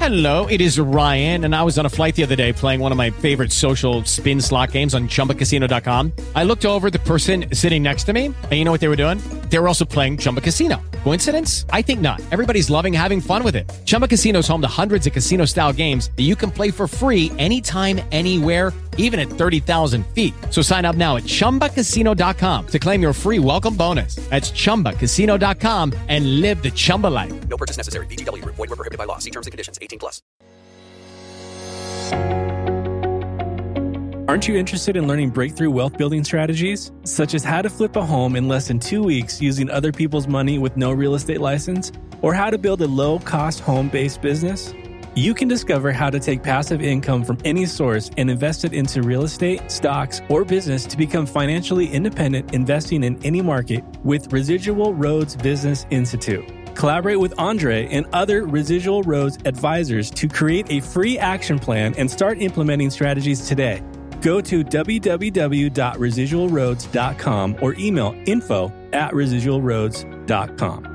Hello, it is Ryan, and I was on a flight the other day playing one of my favorite social spin slot games on ChumbaCasino.com. I looked over at the person sitting next to me, and you know what they were doing? They were also playing Chumba Casino. Coincidence? I think not. Everybody's loving having fun with it. Chumba Casino is home to hundreds of casino-style games that you can play for free anytime, anywhere, even at 30,000 feet. So sign up now at ChumbaCasino.com to claim your free welcome bonus. That's ChumbaCasino.com and live the Chumba life. No purchase necessary. VGW. Void where prohibited by law. See terms and conditions. 18+. Aren't you interested in learning breakthrough wealth building strategies, such as how to flip a home in less than 2 weeks using other people's money with no real estate license, or how to build a low-cost home-based business? You can discover how to take passive income from any source and invest it into real estate, stocks, or business to become financially independent investing in any market with Residual Roads Business Institute. Collaborate with Andre and other Residual Roads advisors to create a free action plan and start implementing strategies today. Go to www.residualroads.com or email info@residualroads.com.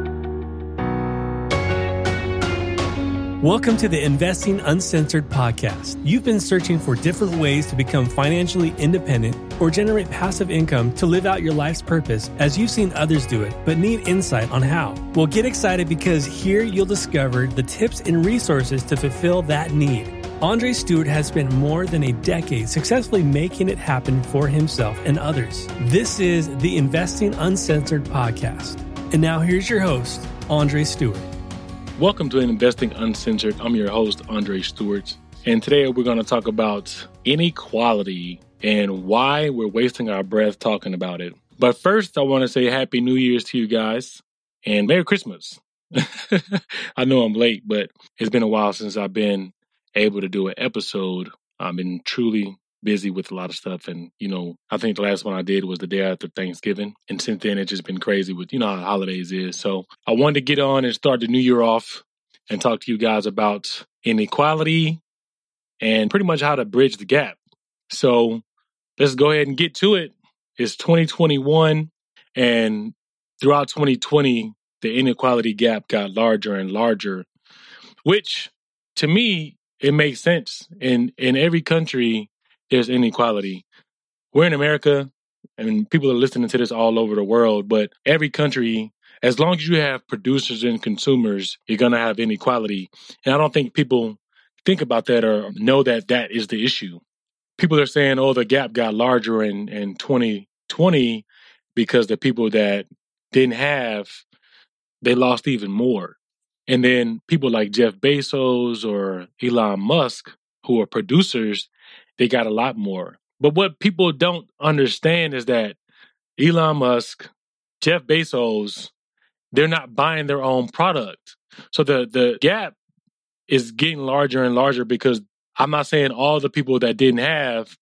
Welcome to the Investing Uncensored podcast. You've been searching for different ways to become financially independent or generate passive income to live out your life's purpose as you've seen others do it, but need insight on how. Well, get excited because here you'll discover the tips and resources to fulfill that need. Andre Stewart has spent more than a decade successfully making it happen for himself and others. This is the Investing Uncensored podcast. And now here's your host, Andre Stewart. Welcome to Investing Uncensored. I'm your host, Andre Stewart. And today we're going to talk about inequality and why we're wasting our breath talking about it. But first, I want to say Happy New Year's to you guys and Merry Christmas. I know I'm late, but it's been a while since I've been able to do an episode. I've been truly busy with a lot of stuff. And, I think the last one I did was the day after Thanksgiving. And since then, it's just been crazy with, how holidays is. So I wanted to get on and start the new year off and talk to you guys about inequality and pretty much how to bridge the gap. So let's go ahead and get to it. It's 2021. And throughout 2020, the inequality gap got larger and larger, which to me, it makes sense. In every country, there's inequality. We're in America, and people are listening to this all over the world, but every country, as long as you have producers and consumers, you're going to have inequality. And I don't think people think about that or know that that is the issue. People are saying, the gap got larger in 2020 because the people that didn't have, they lost even more. And then people like Jeff Bezos or Elon Musk, who are producers, they got a lot more. But what people don't understand is that Elon Musk, Jeff Bezos, they're not buying their own product. So the gap is getting larger and larger because I'm not saying all the people that didn't have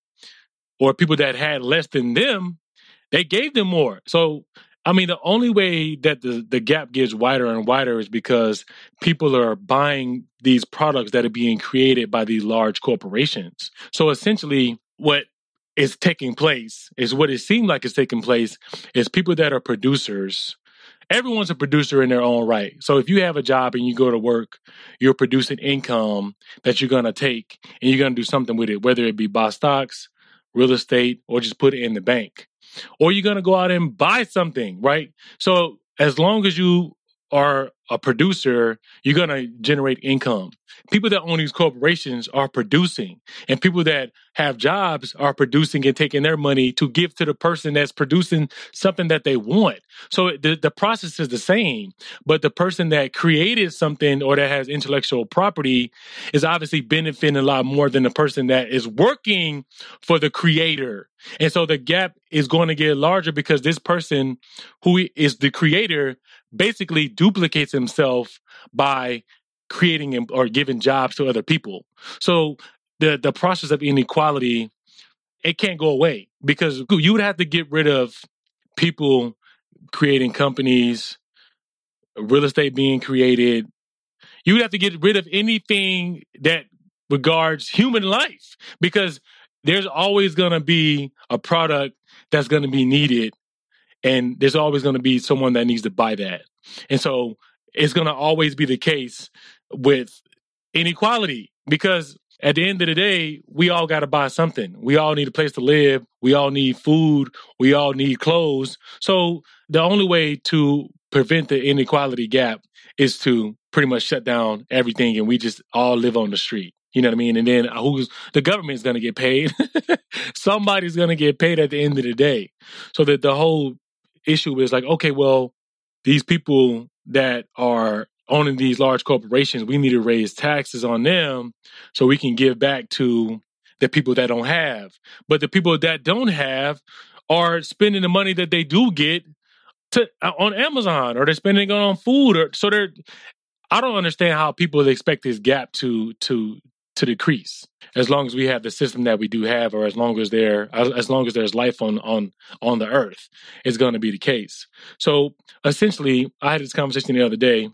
or people that had less than them, they gave them more. So the only way that the gap gets wider and wider is because people are buying these products that are being created by these large corporations. So essentially, what is taking place is what it seems like is taking place is people that are producers. Everyone's a producer in their own right. So if you have a job and you go to work, you're producing income that you're going to take and you're going to do something with it, whether it be buy stocks, real estate, or just put it in the bank. Or you're going to go out and buy something, right? So as long as you are a producer, you're going to generate income. People that own these corporations are producing, and people that have jobs are producing and taking their money to give to the person that's producing something that they want. So the process is the same, but the person that created something or that has intellectual property is obviously benefiting a lot more than the person that is working for the creator. And so the gap is going to get larger because this person who is the creator basically duplicates himself by creating or giving jobs to other people. So the process of inequality, it can't go away because you would have to get rid of people creating companies, real estate being created. You would have to get rid of anything that regards human life because there's always going to be a product that's going to be needed, and there's always going to be someone that needs to buy that. And so it's going to always be the case with inequality, because at the end of the day, we all got to buy something. We all need a place to live. We all need food. We all need clothes. So the only way to prevent the inequality gap is to pretty much shut down everything and we just all live on the street. You know what I mean? And then the government's going to get paid. Somebody's going to get paid at the end of the day. So that the whole issue is like, okay, well, these people that are owning these large corporations, we need to raise taxes on them so we can give back to the people that don't have. But the people that don't have are spending the money that they do get on Amazon, or they're spending it on food, I don't understand how people expect this gap to decrease as long as we have the system that we do have, or as long as there's life on the earth, it's going to be the case. So essentially, I had this conversation the other day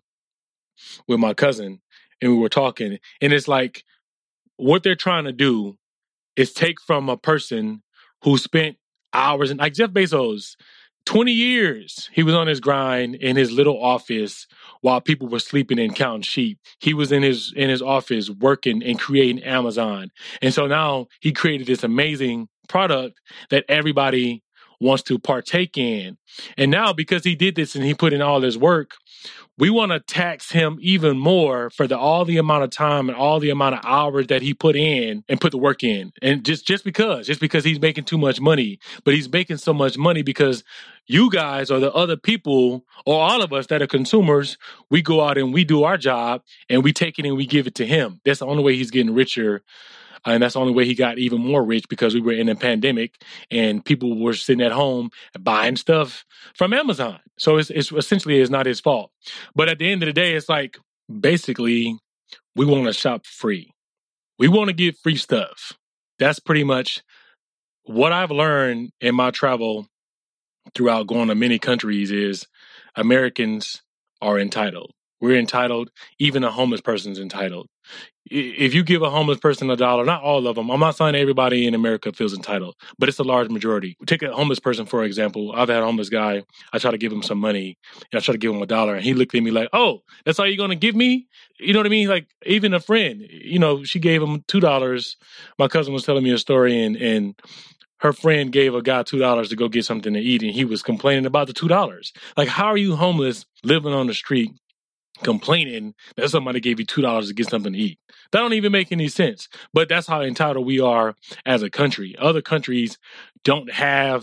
with my cousin, and we were talking, and it's like what they're trying to do is take from a person who spent hours, and like Jeff Bezos, 20 years, he was on his grind in his little office while people were sleeping and counting sheep. He was in his office working and creating Amazon. And so now he created this amazing product that everybody wants to partake in. And now because he did this and he put in all this work, we want to tax him even more for all the amount of time and all the amount of hours that he put in and put the work in. And just because he's making too much money, but he's making so much money because you guys or the other people or all of us that are consumers, we go out and we do our job and we take it and we give it to him. That's the only way he's getting richer. And that's the only way he got even more rich, because we were in a pandemic and people were sitting at home buying stuff from Amazon. So it's essentially not his fault. But at the end of the day, it's like, basically, we want to shop free. We want to get free stuff. That's pretty much what I've learned in my travel throughout going to many countries is Americans are entitled. We're entitled. Even a homeless person's entitled. If you give a homeless person $1, not all of them, I'm not saying everybody in America feels entitled, but it's a large majority. Take a homeless person, for example. I've had a homeless guy. I try to give him some money. I try to give him $1, and he looked at me like, "Oh, that's all you're going to give me?" You know what I mean? Like, even a friend, she gave him $2. My cousin was telling me a story, and her friend gave a guy $2 to go get something to eat, and he was complaining about the $2. Like, how are you homeless, living on the street, complaining that somebody gave you $2 to get something to eat? That don't even make any sense. But that's how entitled we are as a country. Other countries don't have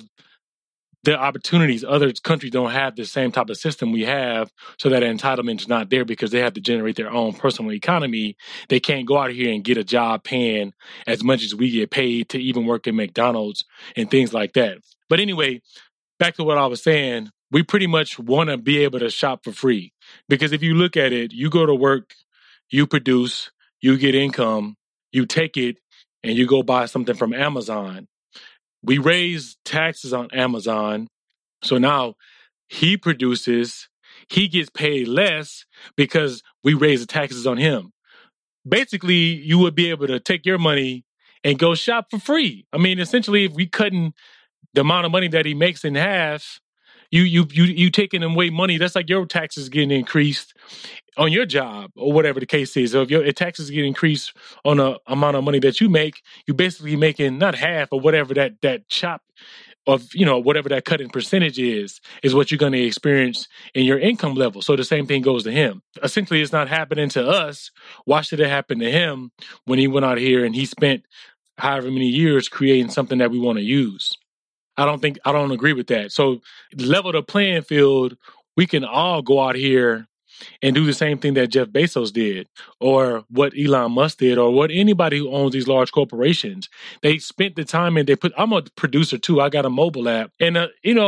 the opportunities. Other countries don't have the same type of system we have, so that entitlement's not there because they have to generate their own personal economy. They can't go out here and get a job paying as much as we get paid to even work at McDonald's and things like that. But anyway, back to what I was saying, we pretty much want to be able to shop for free. Because if you look at it, you go to work, you produce, you get income, you take it, and you go buy something from Amazon. We raise taxes on Amazon. So now he produces, he gets paid less because we raise the taxes on him. Basically, you would be able to take your money and go shop for free. I mean, essentially, if we cutting the amount of money that he makes in half, you taking away money. That's like your taxes getting increased on your job or whatever the case is. So if your taxes get increased on the amount of money that you make, you're basically making not half or whatever that chop of, whatever that cut in percentage is what you're going to experience in your income level. So the same thing goes to him. Essentially, it's not happening to us. Why should it happen to him when he went out here and he spent however many years creating something that we want to use? I don't agree with that. So level the playing field. We can all go out here and do the same thing that Jeff Bezos did, or what Elon Musk did, or what anybody who owns these large corporations. They spent the time and I'm a producer too. I got a mobile app, and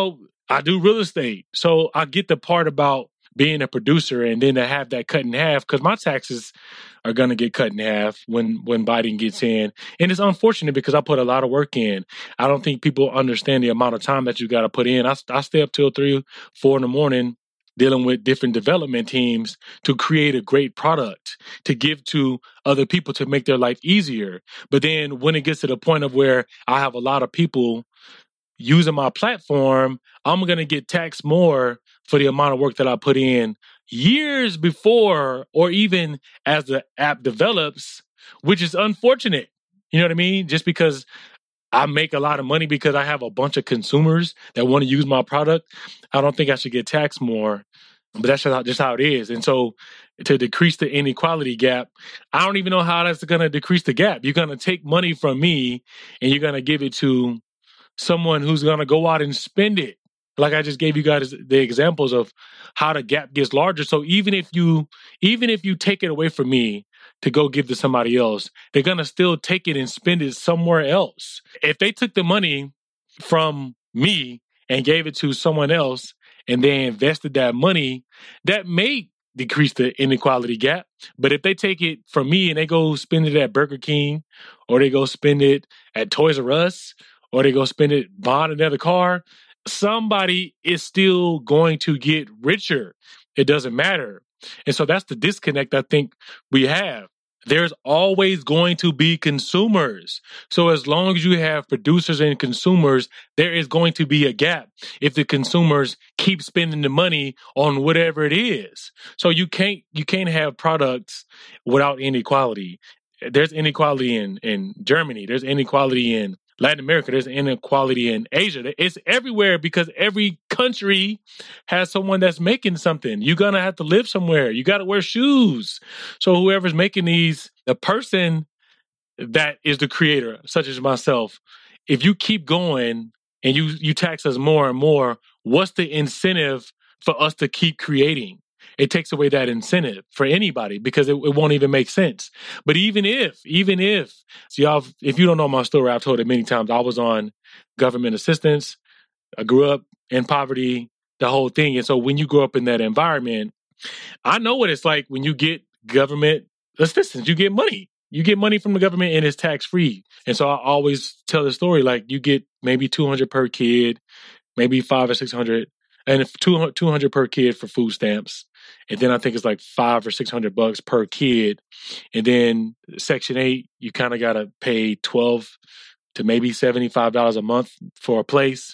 I do real estate. So I get the part about being a producer, and then to have that cut in half, because my taxes are going to get cut in half when Biden gets in. And it's unfortunate because I put a lot of work in. I don't think people understand the amount of time that you got to put in. I stay up till 3, 4 in the morning dealing with different development teams to create a great product to give to other people to make their life easier. But then when it gets to the point of where I have a lot of people using my platform, I'm going to get taxed more for the amount of work that I put in years before, or even as the app develops, which is unfortunate. You know what I mean? Just because I make a lot of money because I have a bunch of consumers that want to use my product, I don't think I should get taxed more. But that's just how it is. And so to decrease the inequality gap, I don't even know how that's going to decrease the gap. You're going to take money from me and you're going to give it to someone who's going to go out and spend it. Like I just gave you guys the examples of how the gap gets larger. So even if you take it away from me to go give to somebody else, they're going to still take it and spend it somewhere else. If they took the money from me and gave it to someone else and they invested that money, that may decrease the inequality gap. But if they take it from me and they go spend it at Burger King, or they go spend it at Toys R Us, or they go spend it buying another car, somebody is still going to get richer. It doesn't matter. And so that's the disconnect I think we have. There's always going to be consumers. So as long as you have producers and consumers, there is going to be a gap if the consumers keep spending the money on whatever it is. So you can't have products without inequality. There's inequality in Germany. There's inequality in Latin America. There's inequality in Asia. It's everywhere because every country has someone that's making something. You're going to have to live somewhere. You got to wear shoes. So whoever's making these, the person that is the creator, such as myself, if you keep going and you tax us more and more, what's the incentive for us to keep creating? It takes away that incentive for anybody because it won't even make sense. But even if, so y'all, if you don't know my story, I've told it many times. I was on government assistance. I grew up in poverty, the whole thing. And so when you grow up in that environment, I know what it's like when you get government assistance. You get money. You get money from the government and it's tax-free. And so I always tell the story, like you get maybe $200 per kid, maybe $500 or $600, and $200 per kid for food stamps. And then I think it's like $500 or $600 per kid. And then Section 8, you kind of got to pay $12 to maybe $75 a month for a place.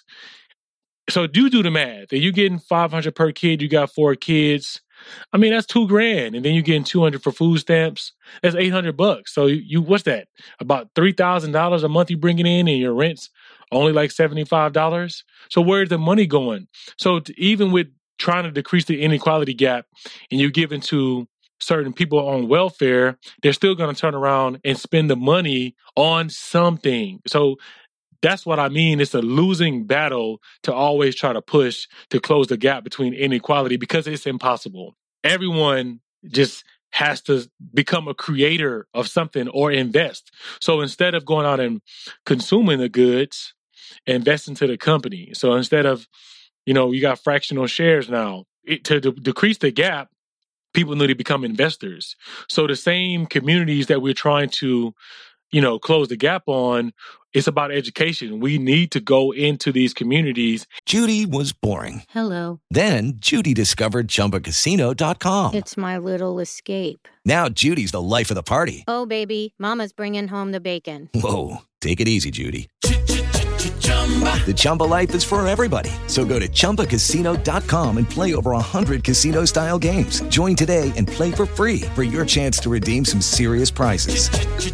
So do the math. If you're getting $500 per kid, you got 4 kids. I mean, that's $2,000. And then you're getting $200 for food stamps. That's $800. So you what's that? About $3,000 a month you bringing in, and your rent's only like $75. So where's the money going? So even with trying to decrease the inequality gap and you give into certain people on welfare, they're still going to turn around and spend the money on something. So that's what I mean. It's a losing battle to always try to push to close the gap between inequality because it's impossible. Everyone just has to become a creator of something or invest. So instead of going out and consuming the goods, invest into the company. So instead of, you got fractional shares now. To decrease the gap, people need to become investors. So the same communities that we're trying to, close the gap on, it's about education. We need to go into these communities. Judy was boring. Hello. Then Judy discovered ChumbaCasino.com. It's my little escape. Now Judy's the life of the party. Oh, baby, mama's bringing home the bacon. Whoa, take it easy, Judy. The Chumba life is for everybody. So go to ChumbaCasino.com and play over 100 casino-style games. Join today and play for free for your chance to redeem some serious prizes.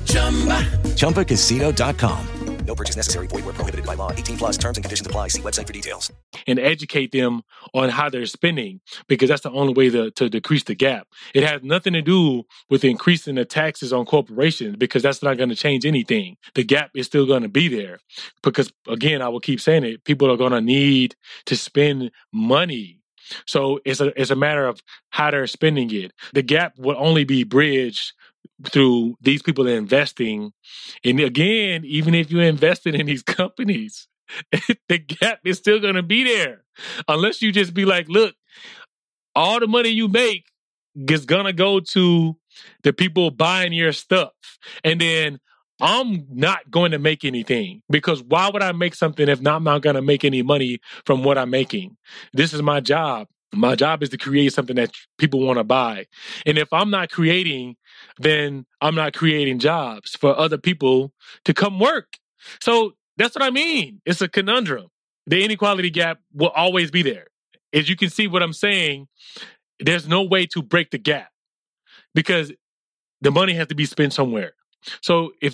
ChumbaCasino.com. No purchase necessary. Void where prohibited by law. 18+ terms and conditions apply. See website for details. And educate them on how they're spending, because that's the only way to decrease the gap. It has nothing to do with increasing the taxes on corporations, because that's not going to change anything. The gap is still going to be there because, again, I will keep saying it, people are going to need to spend money. So it's a matter of how they're spending it. The gap will only be bridged through these people investing. And again, even if you invested in these companies, the gap is still going to be there. Unless you just be like, look, all the money you make is going to go to the people buying your stuff. And then I'm not going to make anything, because why would I make something if I'm not going to make any money from what I'm making? This is my job. My job is to create something that people want to buy. And if I'm not creating, then I'm not creating jobs for other people to come work. So that's what I mean. It's a conundrum. The inequality gap will always be there. As you can see what I'm saying, there's no way to break the gap because the money has to be spent somewhere. So if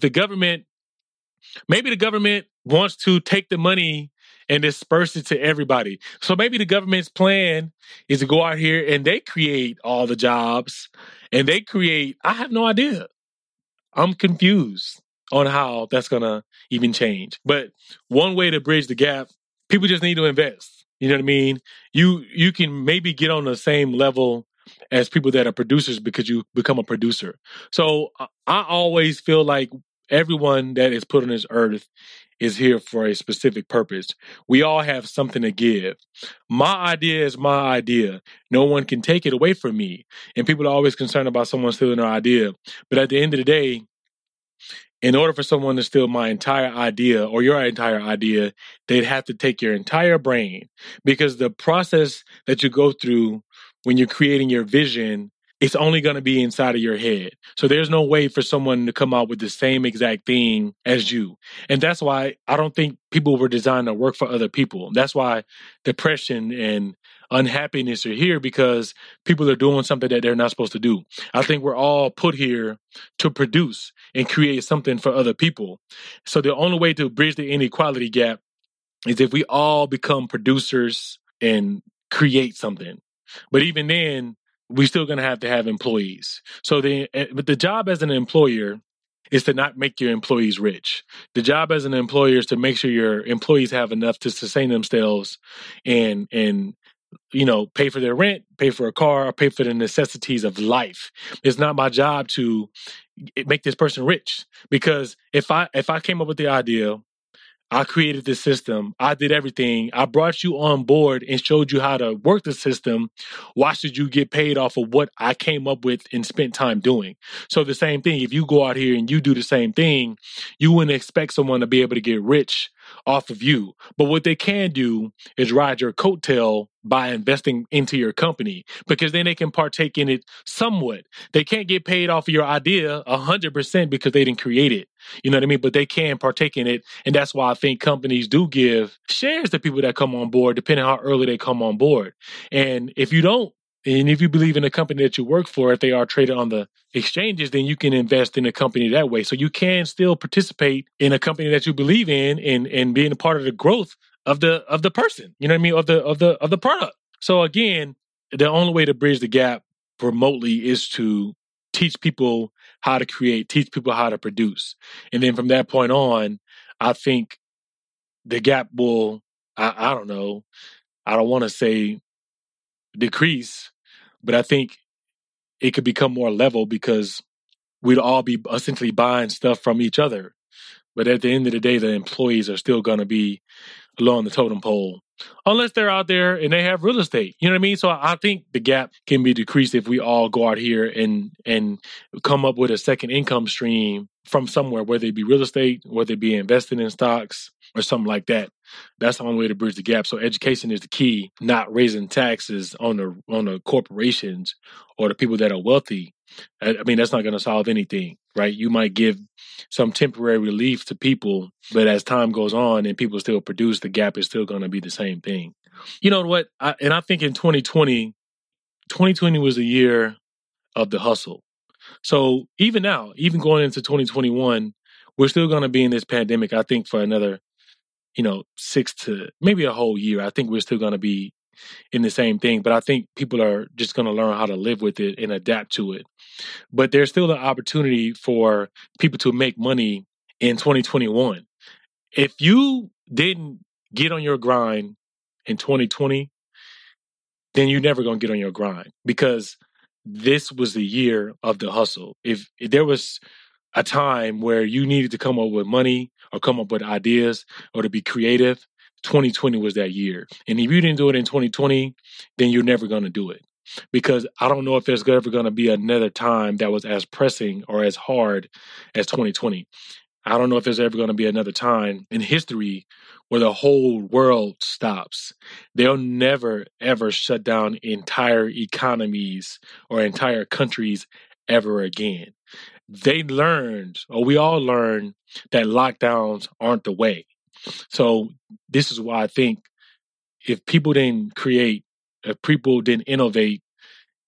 maybe the government wants to take the money and disperse it to everybody. So maybe the government's plan is to go out here and they create all the jobs and I have no idea. I'm confused on how that's going to even change. But one way to bridge the gap, people just need to invest. You know what I mean? You can maybe get on the same level as people that are producers because you become a producer. So I always feel like everyone that is put on this earth is here for a specific purpose. We all have something to give. My idea is my idea. No one can take it away from me. And people are always concerned about someone stealing their idea. But at the end of the day, in order for someone to steal my entire idea or your entire idea, they'd have to take your entire brain, because the process that you go through when you're creating your vision, it's only going to be inside of your head. So there's no way for someone to come out with the same exact thing as you. And that's why I don't think people were designed to work for other people. That's why depression and unhappiness are here, because people are doing something that they're not supposed to do. I think we're all put here to produce and create something for other people. So the only way to bridge the inequality gap is if we all become producers and create something. But even then, we're still going to have employees. But the job as an employer is to not make your employees rich. The job as an employer is to make sure your employees have enough to sustain themselves and pay for their rent, pay for a car, or pay for the necessities of life. It's not my job to make this person rich, because if I came up with the idea, I created the system, I did everything, I brought you on board and showed you how to work the system, why should you get paid off of what I came up with and spent time doing? So the same thing, if you go out here and you do the same thing, you wouldn't expect someone to be able to get rich off of you. But what they can do is ride your coattail by investing into your company, because then they can partake in it somewhat. They can't get paid off of your idea 100% because they didn't create it. You know what I mean? But they can partake in it. And that's why I think companies do give shares to people that come on board, depending on how early they come on board. And if you don't, and if you believe in the company that you work for, if they are traded on the exchanges, then you can invest in a company that way. So you can still participate in a company that you believe in and being a part of the growth of the person, you know what I mean, of the product. So again, the only way to bridge the gap remotely is to teach people how to create, teach people how to produce. And then from that point on, I think the gap will, I don't know, I don't want to say decrease, but I think it could become more level, because we'd all be essentially buying stuff from each other. But at the end of the day, the employees are still going to be along the totem pole, unless they're out there and they have real estate. You know what I mean? So I think the gap can be decreased if we all go out here and come up with a second income stream from somewhere, whether it be real estate, whether it be investing in stocks or something like that. That's the only way to bridge the gap. So education is the key, not raising taxes on the corporations or the people that are wealthy. I mean, that's not going to solve anything, right? You might give some temporary relief to people, but as time goes on and people still produce, the gap is still going to be the same thing. You know what? I think in 2020 was the year of the hustle. So even now, even going into 2021, we're still going to be in this pandemic, I think, for another 6 to maybe a whole year. I think we're still going to be in the same thing, but I think people are just going to learn how to live with it and adapt to it. But there's still an opportunity for people to make money in 2021. If you didn't get on your grind in 2020, then you're never going to get on your grind, because this was the year of the hustle. If there was a time where you needed to come up with money or come up with ideas or to be creative, 2020 was that year. And if you didn't do it in 2020, then you're never going to do it. Because I don't know if there's ever going to be another time that was as pressing or as hard as 2020. I don't know if there's ever going to be another time in history where the whole world stops. They'll never, ever shut down entire economies or entire countries ever again. They learned, or we all learned, that lockdowns aren't the way. So this is why I think if people didn't create, if people didn't innovate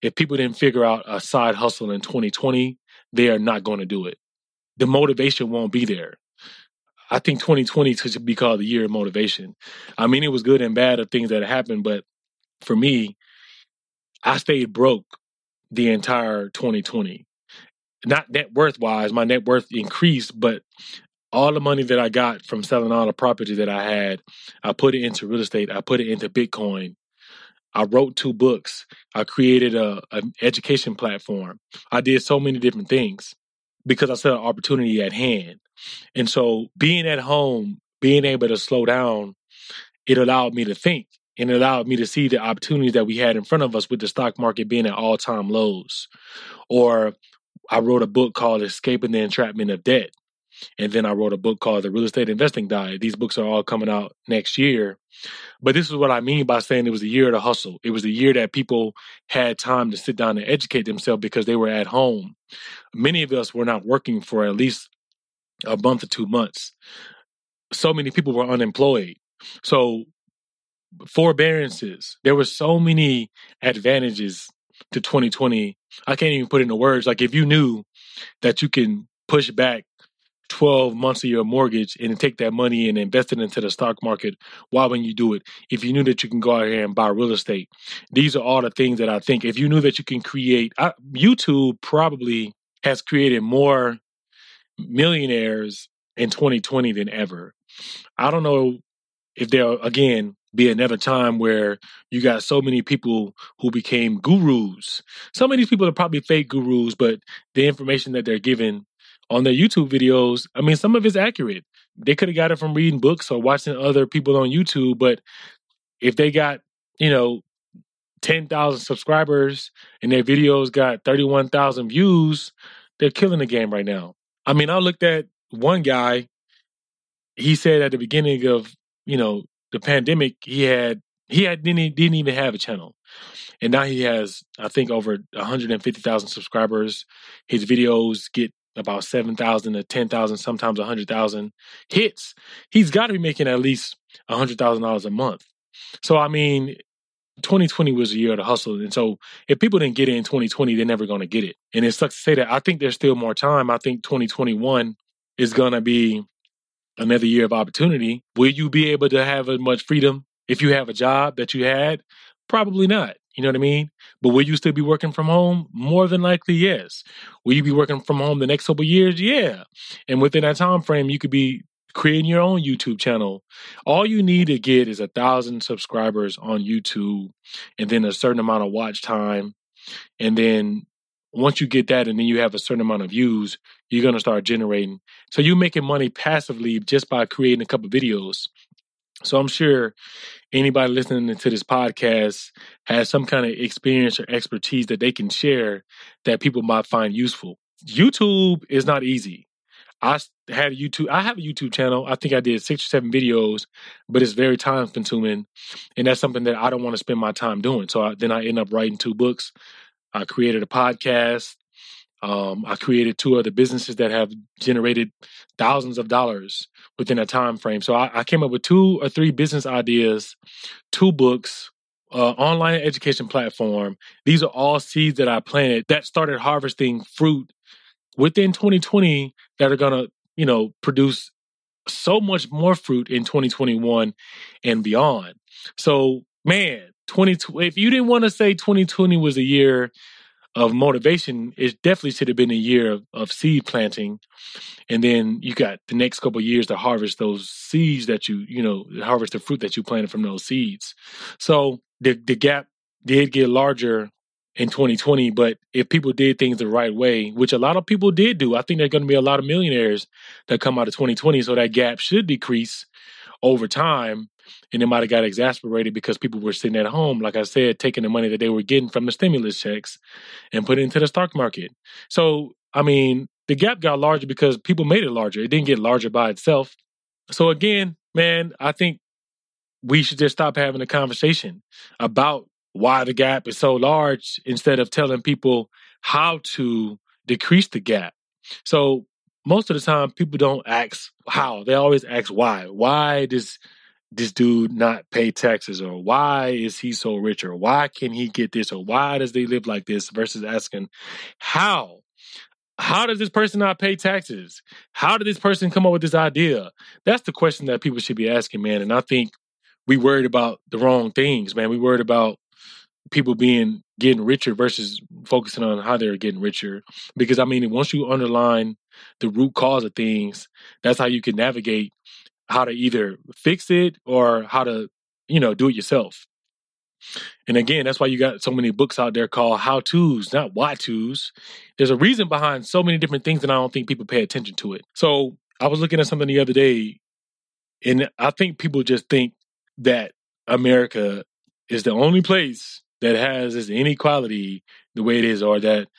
if people didn't figure out a side hustle in 2020, they are not going to do it. The motivation won't be there. I think 2020 should be called the year of motivation. I mean, it was good and bad of things that happened, but for me, I stayed broke the entire 2020. Not net worth wise, my net worth increased, but all the money that I got from selling all the property that I had, I put it into real estate. I put it into Bitcoin. I wrote 2 books. I created an education platform. I did so many different things because I saw an opportunity at hand. And so being at home, being able to slow down, it allowed me to think and it allowed me to see the opportunities that we had in front of us with the stock market being at all-time lows. Or I wrote a book called Escaping the Entrapment of Debt. And then I wrote a book called The Real Estate Investing Diet. These books are all coming out next year. But this is what I mean by saying it was the year of the hustle. It was the year that people had time to sit down and educate themselves because they were at home. Many of us were not working for at least a month or 2 months. So many people were unemployed. So forbearances, there were so many advantages to 2020. I can't even put into words. Like if you knew that you can push back 12 months of your mortgage and take that money and invest it into the stock market, why wouldn't you do it? If you knew that you can go out here and buy real estate, these are all the things that I think, if you knew that you can create, YouTube probably has created more millionaires in 2020 than ever. I don't know if there'll, again, be another time where you got so many people who became gurus. Some of these people are probably fake gurus, but the information that they're given on their YouTube videos, I mean, some of it's accurate. They could have got it from reading books or watching other people on YouTube, but if they got, 10,000 subscribers and their videos got 31,000 views, they're killing the game right now. I mean, I looked at one guy, he said at the beginning of, the pandemic, he didn't even have a channel. And now he has, I think, over 150,000 subscribers. His videos get about 7,000 to 10,000, sometimes 100,000 hits. He's got to be making at least $100,000 a month. So, I mean, 2020 was a year of the hustle. And so if people didn't get it in 2020, they're never going to get it. And it sucks to say that. I think there's still more time. I think 2021 is going to be another year of opportunity. Will you be able to have as much freedom if you have a job that you had? Probably not. You know what I mean? But will you still be working from home? More than likely, yes. Will you be working from home the next couple of years? Yeah. And within that time frame, you could be creating your own YouTube channel. All you need to get is 1,000 subscribers on YouTube and then a certain amount of watch time. And then once you get that and then you have a certain amount of views, you're going to start generating. So you're making money passively just by creating a couple of videos. So I'm sure anybody listening to this podcast has some kind of experience or expertise that they can share that people might find useful. YouTube is not easy. I have a YouTube channel. I think I did 6 or 7 videos, but it's very time consuming. And that's something that I don't want to spend my time doing. So then I end up writing 2 books. I created a podcast. I created 2 other businesses that have generated thousands of dollars within a time frame. So I came up with 2 or 3 business ideas, 2 books, online education platform. These are all seeds that I planted that started harvesting fruit within 2020 that are going to, produce so much more fruit in 2021 and beyond. So, man, if you didn't want to say 2020 was a year of motivation, it definitely should have been a year of seed planting. And then you got the next couple of years to harvest those seeds that harvest the fruit that you planted from those seeds. So the gap did get larger in 2020, but if people did things the right way, which a lot of people did do, I think there's going to be a lot of millionaires that come out of 2020. So that gap should decrease over time. And it might have got exasperated because people were sitting at home, like I said, taking the money that they were getting from the stimulus checks and put it into the stock market. So, I mean, the gap got larger because people made it larger. It didn't get larger by itself. So again, man, I think we should just stop having a conversation about why the gap is so large instead of telling people how to decrease the gap. So most of the time, people don't ask how. They always ask why. Why does this dude not pay taxes, or why is he so rich, or why can he get this, or why does they live like this, versus asking how does this person not pay taxes? How did this person come up with this idea? That's the question that people should be asking, man. And I think we worried about the wrong things, man. We worried about people getting richer versus focusing on how they're getting richer. Because I mean, once you underline the root cause of things, that's how you can navigate how to either fix it or how to, do it yourself. And again, that's why you got so many books out there called how-tos, not why-tos. There's a reason behind so many different things, and I don't think people pay attention to it. So I was looking at something the other day, and I think people just think that America is the only place that has this inequality the way it is, or that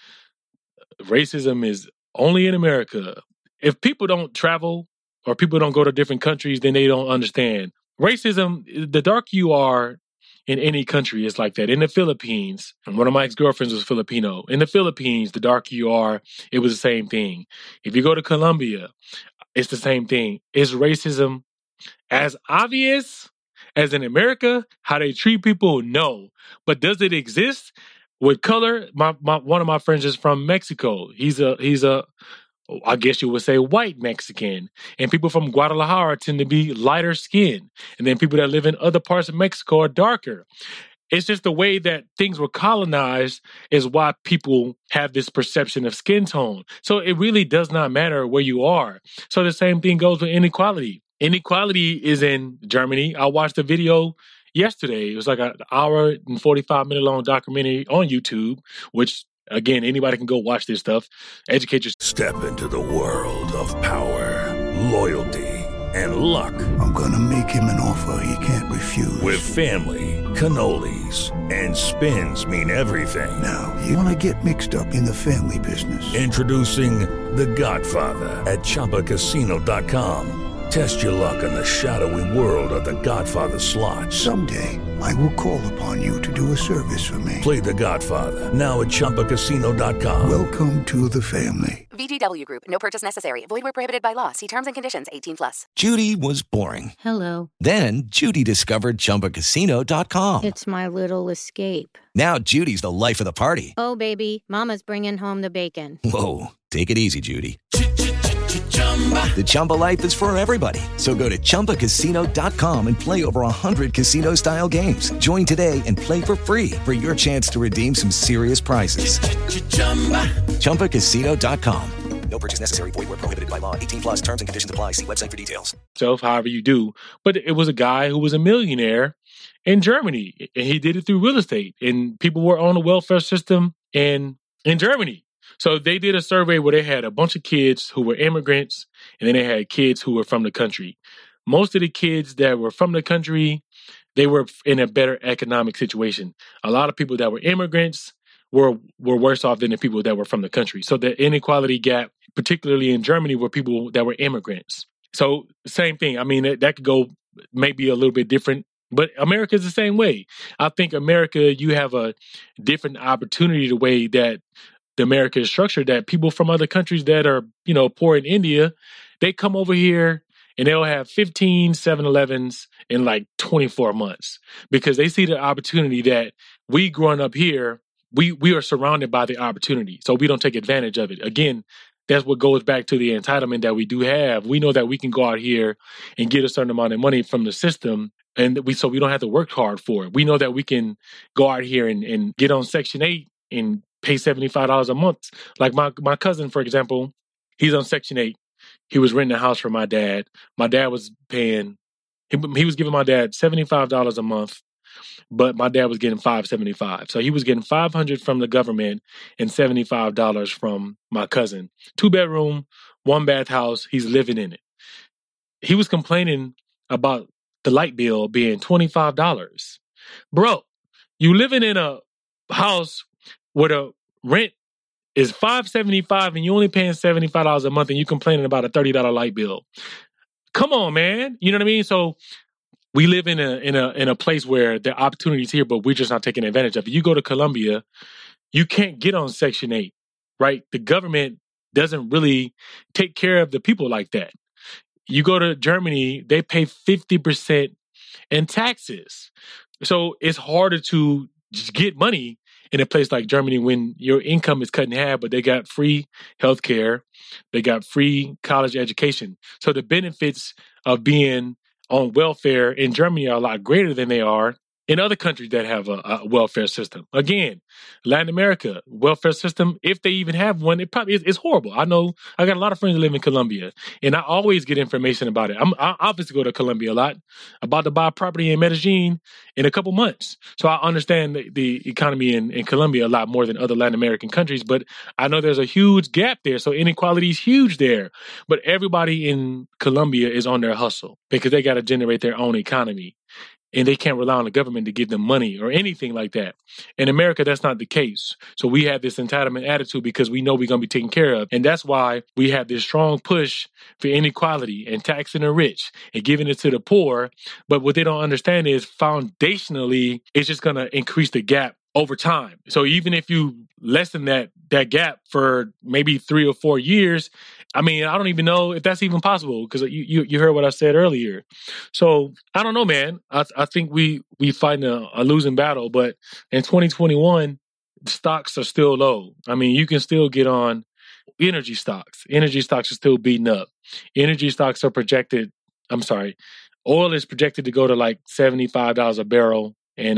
racism is only in America. If people don't travel or people don't go to different countries, then they don't understand. Racism, the darker you are in any country, is like that. In the Philippines, and one of my ex-girlfriends was Filipino. In the Philippines, the darker you are, it was the same thing. If you go to Colombia, it's the same thing. Is racism as obvious as in America? How they treat people? No. But does it exist with color? One of my friends is from Mexico. He's a I guess you would say white Mexican. And people from Guadalajara tend to be lighter skinned. And then people that live in other parts of Mexico are darker. It's just the way that things were colonized is why people have this perception of skin tone. So it really does not matter where you are. So the same thing goes with inequality. Inequality is in Germany. I watched a video yesterday. It was like an hour and 45-minute long documentary on YouTube, which, again, anybody can go watch this stuff. Educate yourself. Step into the world of power, loyalty, and luck. I'm gonna make him an offer he can't refuse. With family, cannolis, and spins mean everything. Now, you wanna get mixed up in the family business. Introducing The Godfather at ChumbaCasino.com. Test your luck in the shadowy world of The Godfather slot. Someday, I will call upon you to do a service for me. Play The Godfather now at ChumbaCasino.com. Welcome to the family. VGW Group. No purchase necessary. Void where prohibited by law. See terms and conditions. 18+. Judy was boring. Hello. Then Judy discovered ChumbaCasino.com. It's my little escape. Now Judy's the life of the party. Oh, baby, mama's bringing home the bacon. Whoa, take it easy, Judy. The Chumba life is for everybody. So go to ChumbaCasino.com and play over 100 casino-style games. Join today and play for free for your chance to redeem some serious prizes. ChumbaCasino.com. No purchase necessary. Void where prohibited by law. 18+ terms and conditions apply. See website for details. However you do. But it was a guy who was a millionaire in Germany, and he did it through real estate. And people were on the welfare system in Germany. So they did a survey where they had a bunch of kids who were immigrants, and then they had kids who were from the country. Most of the kids that were from the country, they were in a better economic situation. A lot of people that were immigrants were worse off than the people that were from the country. So the inequality gap, particularly in Germany, were people that were immigrants. So same thing. I mean, that could go maybe a little bit different, but America is the same way. I think America, you have a different opportunity the way that the America is structured, that people from other countries that are, poor in India, they come over here and they'll have 15 7-Elevens in like 24 months because they see the opportunity that we growing up here, we are surrounded by the opportunity. So we don't take advantage of it. Again, that's what goes back to the entitlement that we do have. We know that we can go out here and get a certain amount of money from the system, and so we don't have to work hard for it. We know that we can go out here and get on Section 8 and pay $75 a month. Like my cousin, for example, he's on Section 8. He was renting a house for my dad. My dad was paying, he was giving my dad $75 a month, but my dad was getting $575. So he was getting $500 from the government and $75 from my cousin. 2-bedroom, 1-bath house. He's living in it. He was complaining about the light bill being $25. Bro, you living in a house where the rent is $575 and you only paying $75 a month and you complaining about a $30 light bill. Come on, man. You know what I mean? So we live in a place where the opportunity is here, but we're just not taking advantage of it. You go to Colombia, you can't get on Section 8, right? The government doesn't really take care of the people like that. You go to Germany, they pay 50% and taxes. So it's harder to just get money in a place like Germany when your income is cut in half, but they got free healthcare, they got free college education. So the benefits of being on welfare in Germany are a lot greater than they are in other countries that have a welfare system. Again, Latin America, welfare system, if they even have one, it probably is horrible. I know I got a lot of friends that live in Colombia, and I always get information about it. I obviously go to Colombia a lot. I'm about to buy property in Medellin in a couple months. So I understand the economy in Colombia a lot more than other Latin American countries, but I know there's a huge gap there. So inequality is huge there. But everybody in Colombia is on their hustle because they got to generate their own economy. And they can't rely on the government to give them money or anything like that. In America, that's not the case. So we have this entitlement attitude because we know we're going to be taken care of. And that's why we have this strong push for inequality and taxing the rich and giving it to the poor. But what they don't understand is foundationally, it's just going to increase the gap over time. So even if you lessen that gap for maybe 3 or 4 years, I mean, I don't even know if that's even possible because you heard what I said earlier. So I don't know, man. I think we fighting a losing battle, but in 2021, stocks are still low. I mean, you can still get on energy stocks. Energy stocks are still beating up. Energy stocks are oil is projected to go to like $75 a barrel in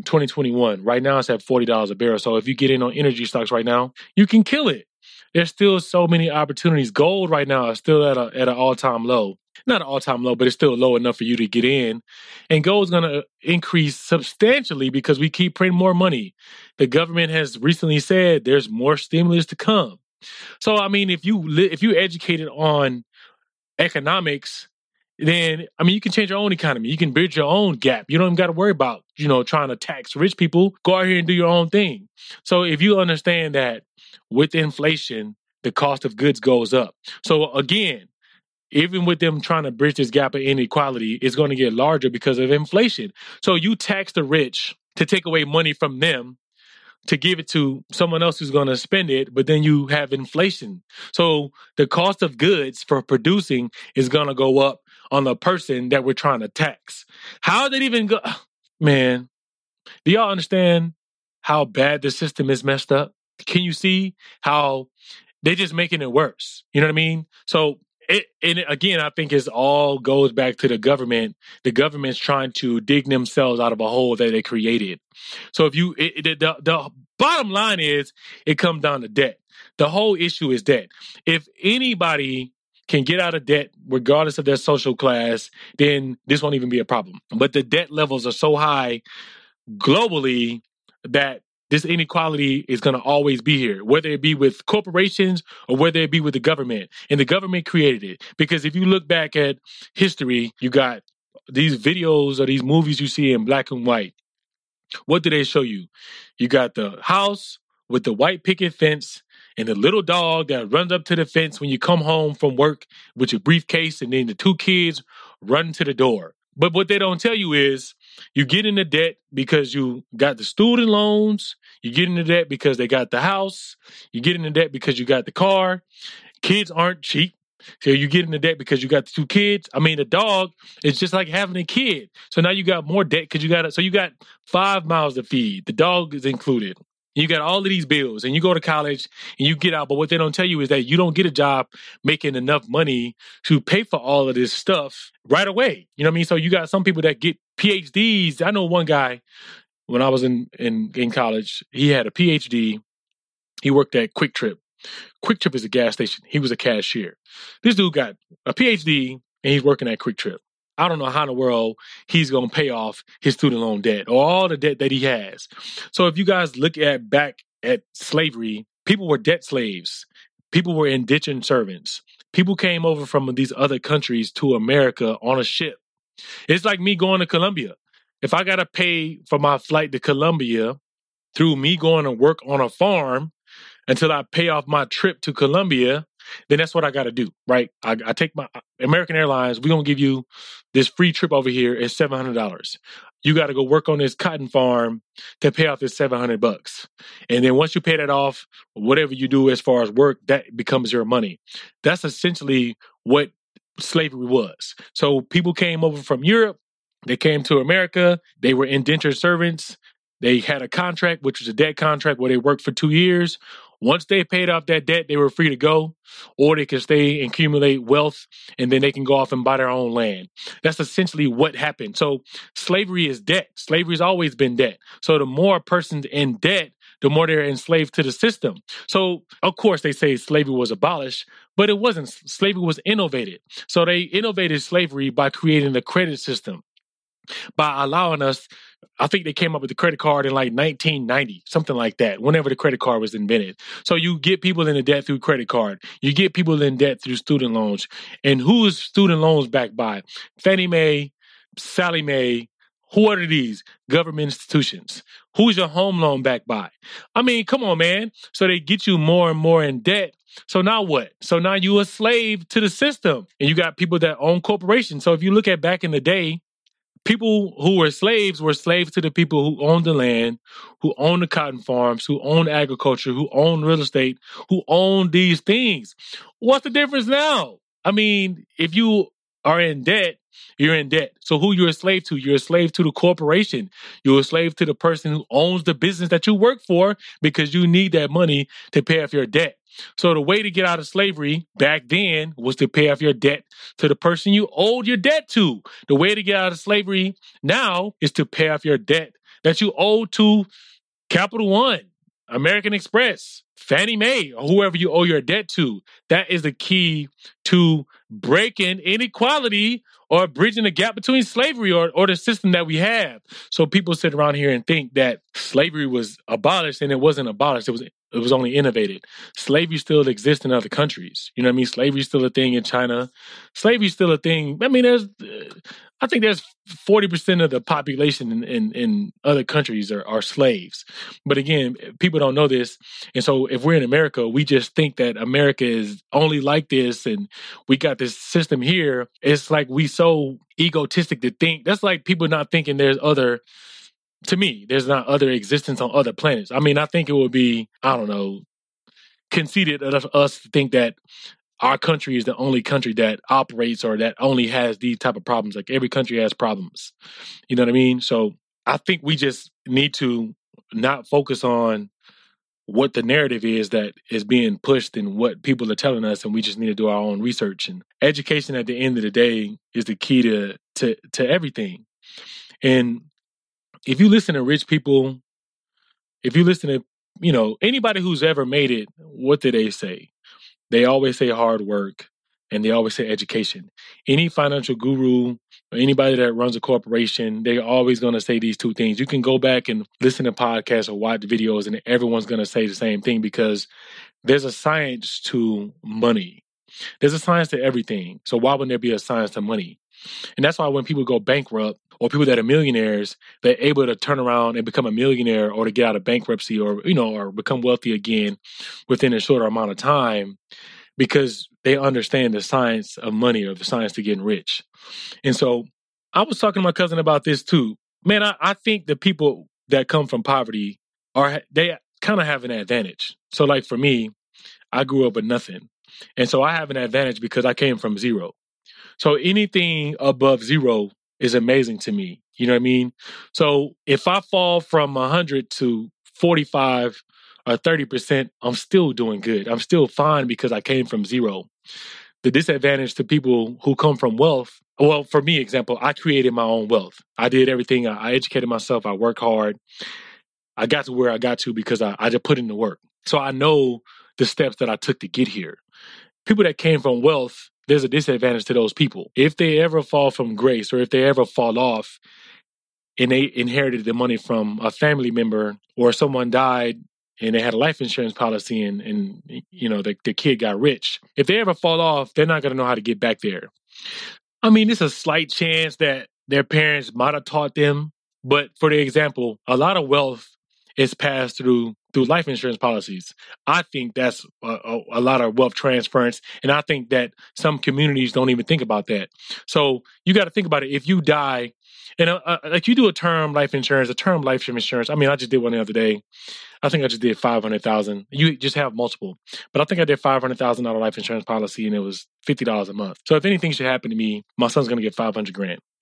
2021. Right now, it's at $40 a barrel. So if you get in on energy stocks right now, you can kill it. There's still so many opportunities. Gold right now is still at an all-time low. Not an all-time low, but it's still low enough for you to get in. And gold's going to increase substantially because we keep printing more money. The government has recently said there's more stimulus to come. So, I mean, if you educated on economics, then, I mean, you can change your own economy. You can bridge your own gap. You don't even got to worry about, trying to tax rich people. Go out here and do your own thing. So if you understand that with inflation, the cost of goods goes up. So again, even with them trying to bridge this gap of inequality, it's going to get larger because of inflation. So you tax the rich to take away money from them to give it to someone else who's going to spend it, but then you have inflation. So the cost of goods for producing is going to go up on the person that we're trying to tax. How did it even go? Man, do y'all understand how bad the system is messed up? Can you see how they're just making it worse? You know what I mean? So again, I think it all goes back to the government. The government's trying to dig themselves out of a hole that they created. So the bottom line is it comes down to debt. The whole issue is debt. If anybody can get out of debt, regardless of their social class, then this won't even be a problem. But the debt levels are so high globally that this inequality is going to always be here, whether it be with corporations or whether it be with the government. And the government created it. Because if you look back at history, you got these videos or these movies you see in black and white. What do they show you? You got the house with the white picket fence and the little dog that runs up to the fence when you come home from work with your briefcase, and then the 2 kids run to the door. But what they don't tell you is you get into debt because you got the student loans. You get into debt because they got the house. You get into debt because you got the car. Kids aren't cheap. So you get into debt because you got the 2 kids. I mean, the dog is just like having a kid. So now you got more debt because you got 5 mouths to feed. The dog is included. You got all of these bills and you go to college and you get out. But what they don't tell you is that you don't get a job making enough money to pay for all of this stuff right away. You know what I mean? So you got some people that get PhDs. I know one guy when I was in college, he had a PhD. He worked at Quick Trip. Quick Trip is a gas station. He was a cashier. This dude got a PhD and he's working at Quick Trip. I don't know how in the world he's going to pay off his student loan debt or all the debt that he has. So if you guys look back at slavery, people were debt slaves. People were indentured servants. People came over from these other countries to America on a ship. It's like me going to Colombia. If I got to pay for my flight to Colombia through me going to work on a farm until I pay off my trip to Colombia, then that's what I got to do, right? I take my American Airlines. We're going to give you this free trip over here at $700. You got to go work on this cotton farm to pay off this $700. And then once you pay that off, whatever you do as far as work, that becomes your money. That's essentially what slavery was. So people came over from Europe They came to America. They were indentured servants. They had a contract, which was a debt contract where they worked for 2 years. Once they paid off that debt, they were free to go, or they could stay and accumulate wealth, and then they can go off and buy their own land. That's essentially what happened. So slavery is debt. Slavery has always been debt. So the more a person's in debt, the more they're enslaved to the system. So, of course, they say slavery was abolished, but it wasn't. Slavery was innovated. So they innovated slavery by creating the credit system, by allowing us, I think they came up with the credit card in like 1990, something like that, whenever the credit card was invented. So you get people into debt through credit card. You get people in debt through student loans. And who is student loans backed by? Fannie Mae, Sallie Mae. Who are these? Government institutions. Who's your home loan backed by? I mean, come on, man. So they get you more and more in debt. So now what? So now you're a slave to the system. And you got people that own corporations. So if you look at back in the day, people who were slaves to the people who owned the land, who owned the cotton farms, who owned agriculture, who owned real estate, who owned these things. What's the difference now? I mean, if you are in debt, you're in debt. So who you're a slave to? You're a slave to the corporation. You're a slave to the person who owns the business that you work for, because you need that money to pay off your debt. So the way to get out of slavery back then was to pay off your debt to the person you owed your debt to. The way to get out of slavery now is to pay off your debt that you owe to Capital One, American Express, Fannie Mae, or whoever you owe your debt to. That is the key to breaking inequality or bridging the gap between slavery or the system that we have. So people sit around here and think that slavery was abolished, and it wasn't abolished. It was only innovated. Slavery still exists in other countries. You know what I mean? Slavery is still a thing in China. Slavery is still a thing. I mean, I think there's 40% of the population in other countries are slaves. But again, people don't know this. And so if we're in America, we just think that America is only like this and we got this system here. It's like we so egotistic to think. That's like people not thinking there's other... To me, there's not other existence on other planets. I mean, I think it would be, I don't know, conceited of us to think that our country is the only country that operates or that only has these type of problems. Like every country has problems. You know what I mean? So I think we just need to not focus on what the narrative is that is being pushed and what people are telling us, and we just need to do our own research. And education at the end of the day is the key to everything. And if you listen to rich people, if you listen to, anybody who's ever made it, what do they say? They always say hard work, and they always say education. Any financial guru or anybody that runs a corporation, they're always going to say these two things. You can go back and listen to podcasts or watch videos, and everyone's going to say the same thing, because there's a science to money. There's a science to everything. So why wouldn't there be a science to money? And that's why when people go bankrupt, or people that are millionaires, they're able to turn around and become a millionaire, or to get out of bankruptcy, or become wealthy again within a shorter amount of time, because they understand the science of money, or the science to getting rich. And so I was talking to my cousin about this too. Man, I think the people that come from poverty they kind of have an advantage. So like for me, I grew up with nothing. And so I have an advantage because I came from zero. So anything above zero is amazing to me. You know what I mean? So if I fall from 100 to 45 or 30%, I'm still doing good. I'm still fine because I came from zero. The disadvantage to people who come from wealth, well, for me, example, I created my own wealth. I did everything. I educated myself. I worked hard. I got to where I got to because I just put in the work. So I know the steps that I took to get here. People that came from wealth, there's a disadvantage to those people. If they ever fall from grace, or if they ever fall off and they inherited the money from a family member, or someone died and they had a life insurance policy and the kid got rich. If they ever fall off, they're not going to know how to get back there. I mean, it's a slight chance that their parents might have taught them. But for the example, a lot of wealth is passed through life insurance policies. I think that's a lot of wealth transference. And I think that some communities don't even think about that. So you got to think about it. If you die, and like you do a term life insurance, I mean, I just did one the other day. I think I just did $500,000. You just have multiple. But I think I did $500,000 life insurance policy, and it was $50 a month. So if anything should happen to me, my son's going to get $500,000.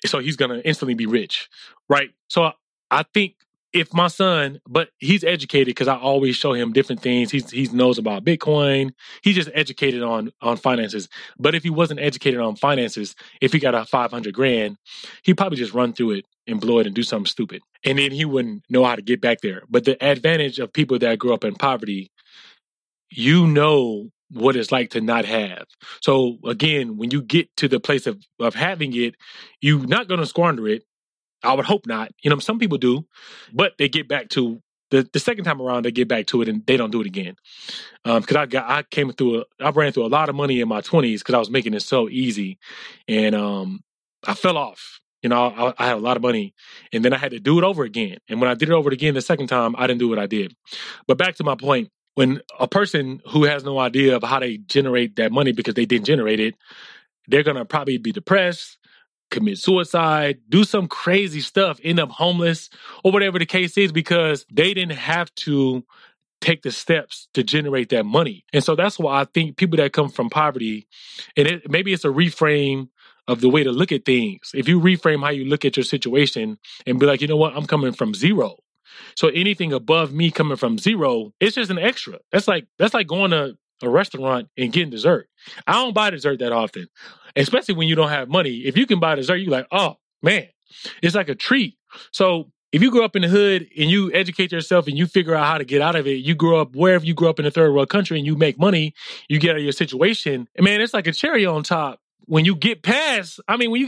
so he's going to instantly be rich, right? So I think if my son, but he's educated because I always show him different things. He knows about Bitcoin. He's just educated on finances. But if he wasn't educated on finances, if he got a $500,000, he'd probably just run through it and blow it and do something stupid. And then he wouldn't know how to get back there. But the advantage of people that grew up in poverty, you know what it's like to not have. So again, when you get to the place of having it, you're not going to squander it. I would hope not. Some people do, but they get back to the second time around, they get back to it and they don't do it again. Because I ran through a lot of money in my 20s because I was making it so easy. And I fell off. I had a lot of money and then I had to do it over again. And when I did it over again the second time, I didn't do what I did. But back to my point, when a person who has no idea of how they generate that money because they didn't generate it, they're going to probably be depressed, commit suicide, do some crazy stuff, end up homeless, or whatever the case is, because they didn't have to take the steps to generate that money. And so that's why I think people that come from poverty, and maybe it's a reframe of the way to look at things. If you reframe how you look at your situation and be like, you know what, I'm coming from zero. So anything above me coming from zero, it's just an extra. That's like going to a restaurant and getting dessert. I don't buy dessert that often, especially when you don't have money. If you can buy dessert, you're like, oh man, it's like a treat. So if you grow up in the hood and you educate yourself and you figure out how to get out of it, you grow up wherever you grow up in a third world country and you make money, you get out of your situation, and man, it's like a cherry on top. When you get past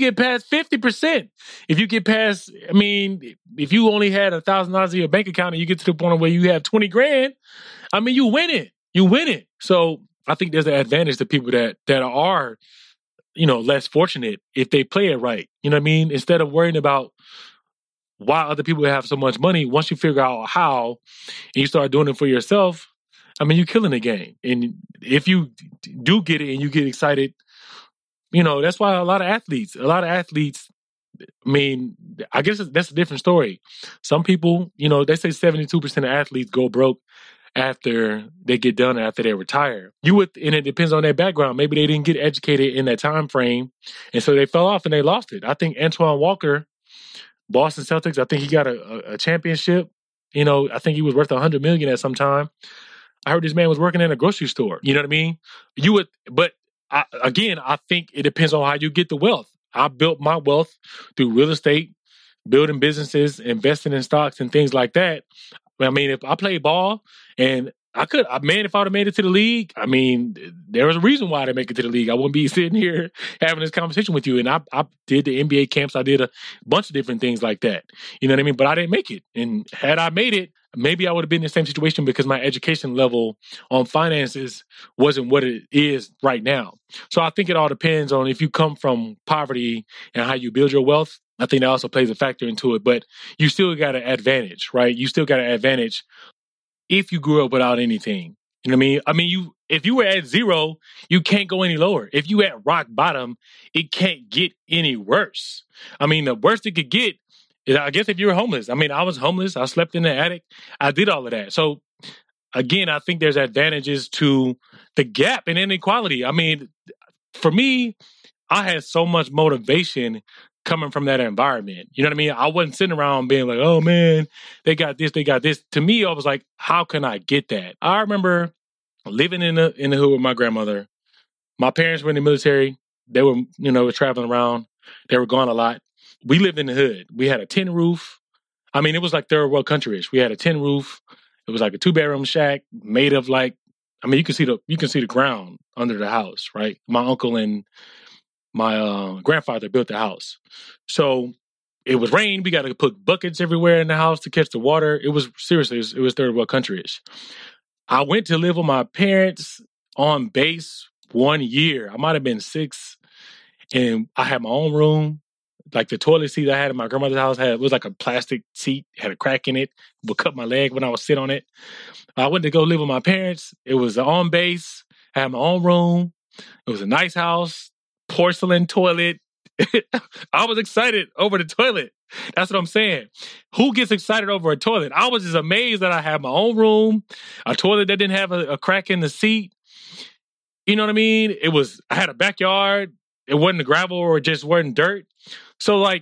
50%, if you get past, if you only had $1,000 in your bank account and you get to the point where you have 20 grand, you win it. You win it. So I think there's an advantage to people that are, less fortunate if they play it right. You know what I mean? Instead of worrying about why other people have so much money, once you figure out how and you start doing it for yourself, you're killing the game. And if you do get it and you get excited, that's why a lot of athletes, I guess that's a different story. Some people, they say 72% of athletes go broke after they get done, after they retire. And it depends on their background. Maybe they didn't get educated in that time frame, and so they fell off and they lost it. I think Antoine Walker, Boston Celtics, I think he got a championship. I think he was worth $100 million at some time. I heard this man was working in a grocery store. You know what I mean? I think it depends on how you get the wealth. I built my wealth through real estate, building businesses, investing in stocks and things like that. If I played ball and if I would have made it to the league, there was a reason why I didn't make it to the league. I wouldn't be sitting here having this conversation with you. And I did the NBA camps. I did a bunch of different things like that. You know what I mean? But I didn't make it. And had I made it, maybe I would have been in the same situation because my education level on finances wasn't what it is right now. So I think it all depends on if you come from poverty and how you build your wealth. I think that also plays a factor into it. But you still got an advantage, right? You still got an advantage if you grew up without anything. You know what I mean? If you were at zero, you can't go any lower. If you at rock bottom, it can't get any worse. The worst it could get is, I guess, if you were homeless. I was homeless. I slept in the attic. I did all of that. So again, I think there's advantages to the gap and inequality. For me, I had so much motivation coming from that environment. You know what I mean? I wasn't sitting around being like, oh man, they got this. To me, I was like, how can I get that? I remember living in the hood with my grandmother. My parents were in the military. They were, were traveling around. They were gone a lot. We lived in the hood. We had a tin roof. It was like third world country-ish. We had a tin roof. It was like a 2-bedroom shack made of you can see the ground under the house, right? My uncle and my grandfather built the house. So it was rain. We got to put buckets everywhere in the house to catch the water. It was seriously, it was third world country-ish. I went to live with my parents on base 1 year. I might have been 6, and I had my own room. Like the toilet seat I had in my grandmother's house was like a plastic seat, had a crack in it, would cut my leg when I would sit on it. I went to go live with my parents. It was on base. I had my own room. It was a nice house, porcelain toilet. I was excited over the toilet. That's what I'm saying. Who gets excited over a toilet? I was just amazed that I had my own room, a toilet that didn't have a crack in the seat. You know what I mean? I had a backyard. it wasn't gravel or it just wasn't dirt. So like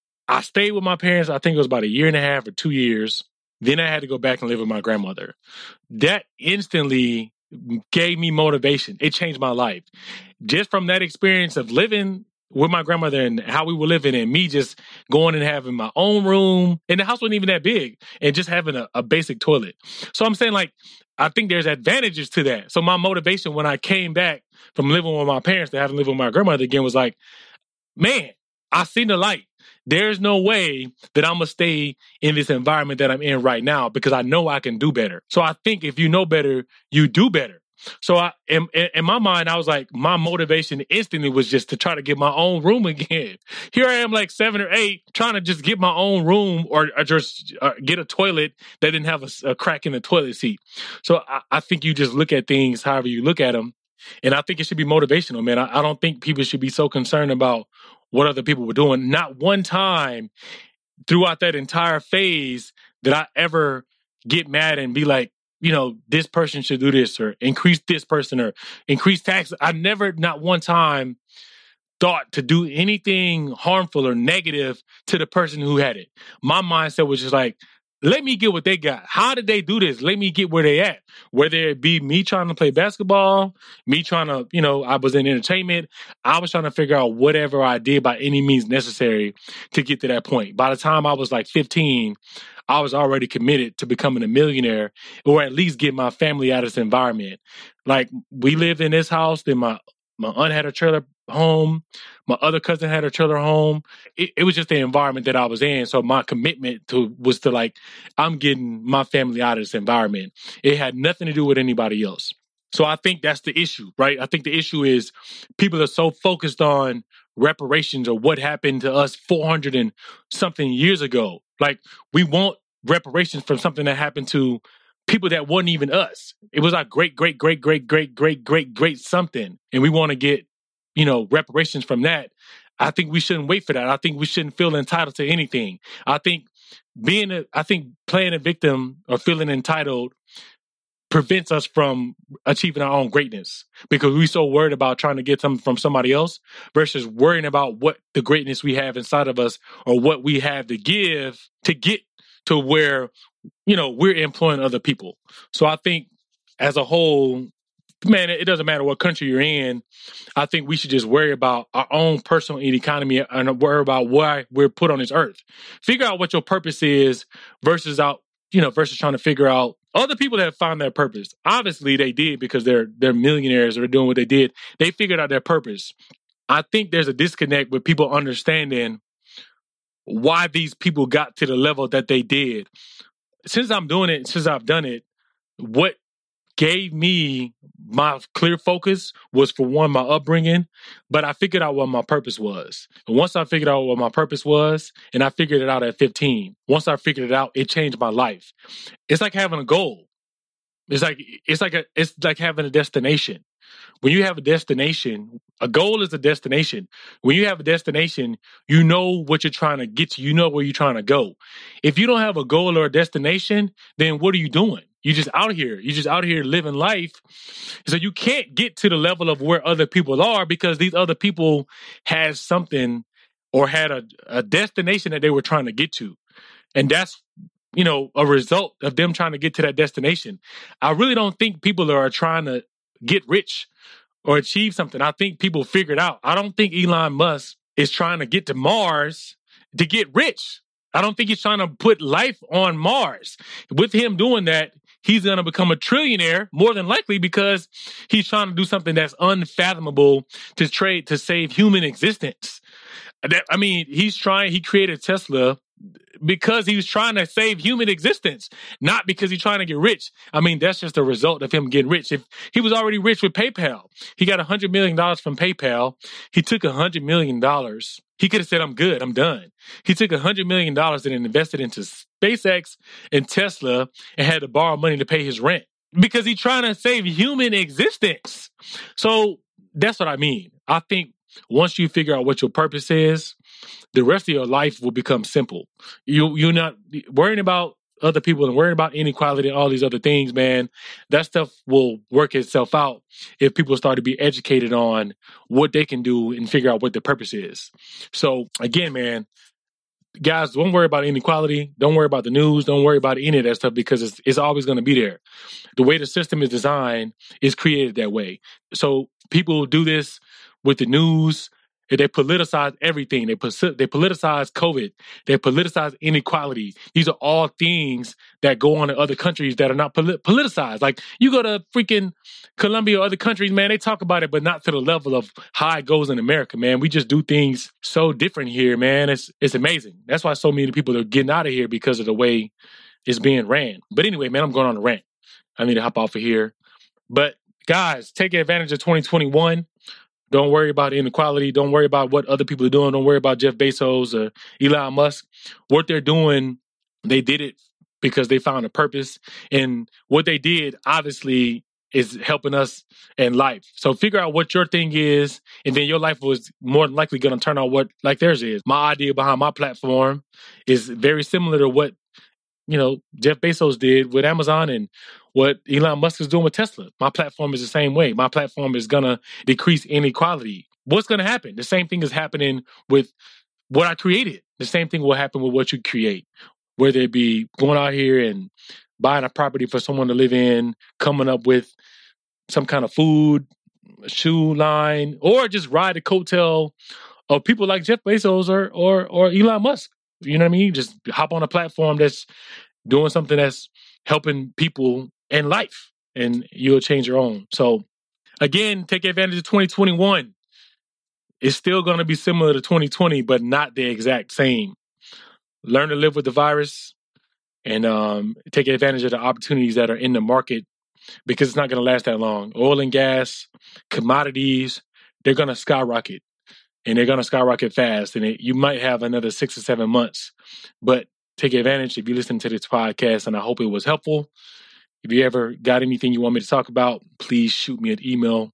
I stayed with my parents, I think it was about 1.5 years or 2 years. Then I had to go back and live with my grandmother. That instantly gave me motivation. It changed my life. Just from that experience of living with my grandmother and how we were living and me just going and having my own room. And the house wasn't even that big. And just having a basic toilet. So I'm saying like, I think there's advantages to that. So my motivation when I came back from living with my parents to having lived with my grandmother again was like, man, I seen the light. There's no way that I'm going to stay in this environment that I'm in right now because I know I can do better. So I think if you know better, you do better. So in my mind, I was like, my motivation instantly was just to try to get my own room again. Here I am like 7 or 8 trying to just get my own room or just get a toilet that didn't have a crack in the toilet seat. So I think you just look at things however you look at them. And I think it should be motivational, man. I don't think people should be so concerned about what other people were doing. Not one time throughout that entire phase did I ever get mad and be like, you know, this person should do this or increase this person or increase taxes. I never, not one time, thought to do anything harmful or negative to the person who had it. My mindset was just like, let me get what they got. How did they do this? Let me get where they at. Whether it be me trying to play basketball, me trying to, you know, I was in entertainment. I was trying to figure out whatever I did by any means necessary to get to that point. By the time I was like 15, I was already committed to becoming a millionaire or at least get my family out of this environment. Like we lived in this house, then my aunt had a trailer home. My other cousin had a trailer home. It was just the environment that I was in. So my commitment was to like, I'm getting my family out of this environment. It had nothing to do with anybody else. So I think that's the issue, right? I think the issue is people are so focused on reparations or what happened to us 400 and something years ago. Like we want reparations from something that happened to people that wasn't even us. It was our great something. And we want to get, you know, reparations from that. I think we shouldn't wait for that. I think we shouldn't feel entitled to anything. I think playing a victim or feeling entitled prevents us from achieving our own greatness because we're so worried about trying to get something from somebody else versus worrying about what the greatness we have inside of us or what we have to give to get to where, you know, we're employing other people. So I think as a whole, man, it doesn't matter what country you're in. I think we should just worry about our own personal economy and worry about why we're put on this earth. Figure out what your purpose is versus trying to figure out other people that have found their purpose. Obviously, they did because they're millionaires or they're doing what they did. They figured out their purpose. I think there's a disconnect with people understanding why these people got to the level that they did. Since I've done it, what gave me my clear focus was, for one, my upbringing, but I figured out what my purpose was. And once I figured out what my purpose was, and I figured it out at 15, once I figured it out, it changed my life. It's like having a goal. It's like having a destination. When you have a destination, a goal is a destination. When you have a destination, you know what you're trying to get to. You know where you're trying to go. If you don't have a goal or a destination, then what are you doing? You're just out here. You're just out here living life. So you can't get to the level of where other people are because these other people had something or had a destination that they were trying to get to. And that's, you know, a result of them trying to get to that destination. I really don't think people are trying to get rich or achieve something. I think people figured out. I don't think Elon Musk is trying to get to Mars to get rich. I don't think he's trying to put life on Mars. With him doing that, he's going to become a trillionaire, more than likely, because he's trying to do something that's unfathomable to save human existence. He created Tesla because he was trying to save human existence, not because he's trying to get rich. I mean, that's just a result of him getting rich. If he was already rich with PayPal, he got $100 million from PayPal. He took $100 million. He could have said, I'm good, I'm done. He took $100 million and invested into SpaceX and Tesla and had to borrow money to pay his rent because he's trying to save human existence. So that's what I mean. I think once you figure out what your purpose is, the rest of your life will become simple. You're not worrying about other people and worrying about inequality and all these other things, man, that stuff will work itself out if people start to be educated on what they can do and figure out what the purpose is. So again, man, guys, don't worry about inequality. Don't worry about the news. Don't worry about any of that stuff because it's always going to be there. The way the system is designed is created that way. So people do this with the news. They politicize everything. They politicize COVID. They politicize inequality. These are all things that go on in other countries that are not politicized. Like, you go to freaking Colombia or other countries, man, they talk about it, but not to the level of how it goes in America, man. We just do things so different here, man. It's amazing. That's why so many people are getting out of here because of the way it's being ran. But anyway, man, I'm going on a rant. I need to hop off of here. But guys, take advantage of 2021. Don't worry about inequality. Don't worry about what other people are doing. Don't worry about Jeff Bezos or Elon Musk. What they're doing, they did it because they found a purpose. And what they did, obviously, is helping us in life. So figure out what your thing is, and then your life was more than likely going to turn out what like theirs is. My idea behind my platform is very similar to what, Jeff Bezos did with Amazon and what Elon Musk is doing with Tesla. My platform is the same way. My platform is going to decrease inequality. What's going to happen? The same thing is happening with what I created. The same thing will happen with what you create, whether it be going out here and buying a property for someone to live in, coming up with some kind of food, shoe line, or just ride the coattail of people like Jeff Bezos or Elon Musk. You know what I mean? Just hop on a platform that's doing something that's helping people in life, and you'll change your own. So again, take advantage of 2021. It's still going to be similar to 2020, but not the exact same. Learn to live with the virus and take advantage of the opportunities that are in the market, because it's not going to last that long. Oil and gas, commodities, they're going to skyrocket. And they're going to skyrocket fast. And you might have another 6 or 7 months. But take advantage if you listen to this podcast, and I hope it was helpful. If you ever got anything you want me to talk about, please shoot me an email,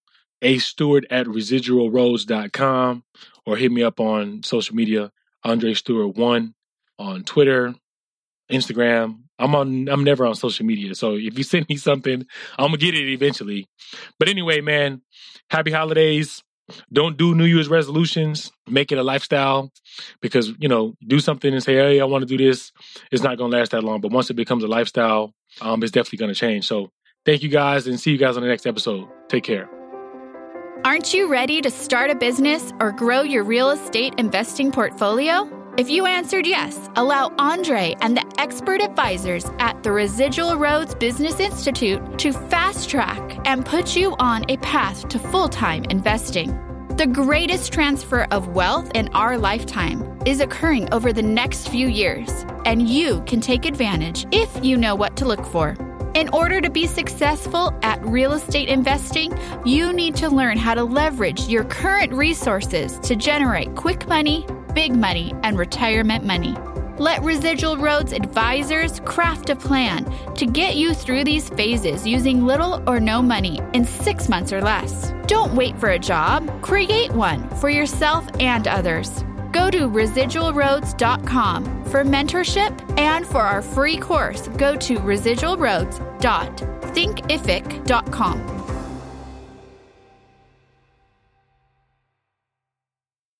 astewart@residualroads.com, or hit me up on social media, Andre Stewart 1 on Twitter, Instagram. I'm never on social media. So if you send me something, I'm going to get it eventually. But anyway, man, happy holidays. Don't do New Year's resolutions. Make it a lifestyle, because, do something and say, hey, I want to do this. It's not going to last that long. But once it becomes a lifestyle, it's definitely going to change. So thank you guys, and see you guys on the next episode. Take care. Aren't you ready to start a business or grow your real estate investing portfolio? If you answered yes, allow Andre and the expert advisors at the Residual Roads Business Institute to fast track and put you on a path to full-time investing. The greatest transfer of wealth in our lifetime is occurring over the next few years, and you can take advantage if you know what to look for. In order to be successful at real estate investing, you need to learn how to leverage your current resources to generate quick money, big money, and retirement money. Let Residual Roads advisors craft a plan to get you through these phases using little or no money in 6 months or less. Don't wait for a job. Create one for yourself and others. Go to residualroads.com for mentorship, and for our free course, go to residualroads.thinkific.com.